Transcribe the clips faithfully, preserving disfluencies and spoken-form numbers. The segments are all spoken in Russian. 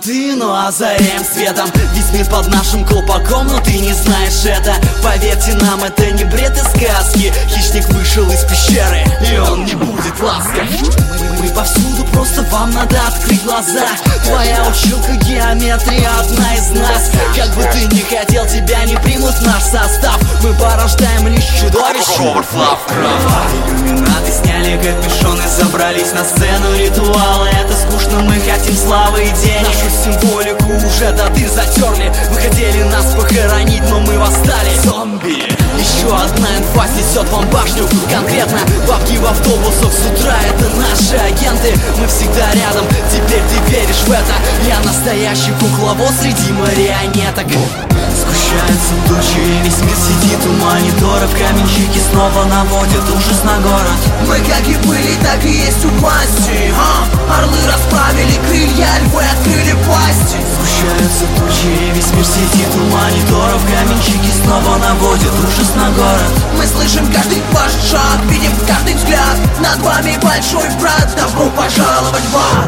темноты, но озаряем светом весь мир под нашим колпаком, но ты не знаешь это. Поверьте нам, это не бред и сказки. Хищник вышел из пещеры, и он не будет ласков. Мы повсюду, просто вам надо открыть глаза. Твоя училка геометрия одна из нас. Как бы ты ни хотел, тебя не примут в наш состав. Мы порождаем лишь чудовищ. Ховард Лавкрафт. Иллюминаты сняли капюшоны, забрались на сцену ритуала. Это скучно, мы хотим славы и денег. Нашу символику уже до дыр затерли. Вы хотели нас похоронить, но мы восстали. Зомби. Еще одна инфа снесет вам башню. Конкретно бабки в автобусах с утра, это наши агенты. Мы всегда рядом, теперь ты веришь в это. Я настоящий кукловод среди марионеток. Сгущаются тучи, весь мир сидит у мониторов. Каменщики снова наводят ужас на город. Мы как и были, так и есть у власти, а? Орлы расправили крылья, львы открыли пасти. Сгущаются тучи, весь мир сидит у мониторов. Каменщики снова наводят ужас на город. Мы слышим каждый ваш шаг, видим каждый взгляд. Над вами большой брат, добро пожаловать в ад.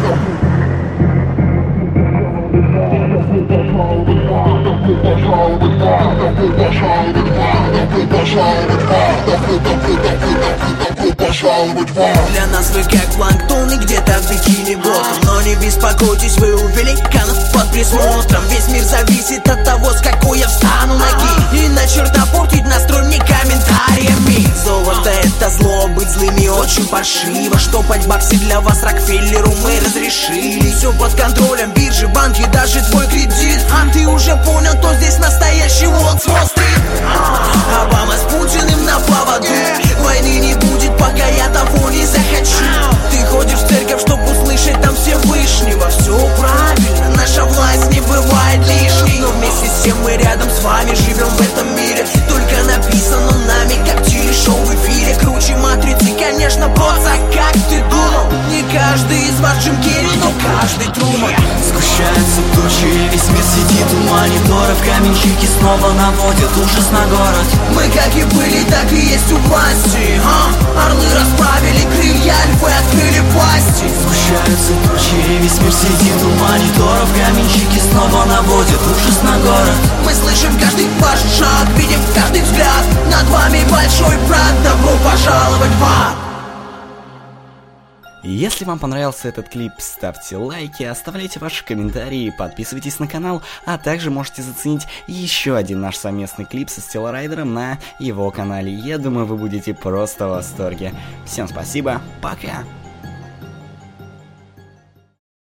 Для нас вы как планктон и где-то в бикини ботом. Но не беспокойтесь, вы у великанов под присмотром. Весь мир зависит от того, с какой я встану ноги. И на черта портить настрой мне комментариями. Золото это зло, быть злыми очень паршиво. Штопать баксы для вас Рокфеллеру мы разрешили. Все под контролем, биржи, банки, даже твой кредит. А ты уже понял, кто здесь настоящий Уолл Стрит. Обама с Путиным на поводу. Войны не будет, пока я того не захочу. Ты ходишь в церковь, чтоб услышать там Всевышнего. Все правильно, наша власть не бывает лишней. Но вместе с тем мы рядом с вами живем в этом мире. Только написано нами, как телешоу в эфире. Круче матрицы, конечно, боца, как ты думал. Не каждый из вас Джим Керри, но каждый Труман. Сгущаются тучи, весь мир сидит у мониторов. Каменщики снова наводят ужас на город. Мы как и были, так и есть у власти, а? Орлы расправили крылья, львы открыли пасти. Сгущаются тучи, весь мир сидит у мониторов. Каменщики снова наводят ужас на город. Мы слышим каждый ваш шаг, видим каждый взгляд. Над вами большой брат, добро пожаловать в ад. Если вам понравился этот клип, ставьте лайки, оставляйте ваши комментарии, подписывайтесь на канал, а также можете заценить еще один наш совместный клип со Steel Rider на его канале. Я думаю, вы будете просто в восторге. Всем спасибо, пока!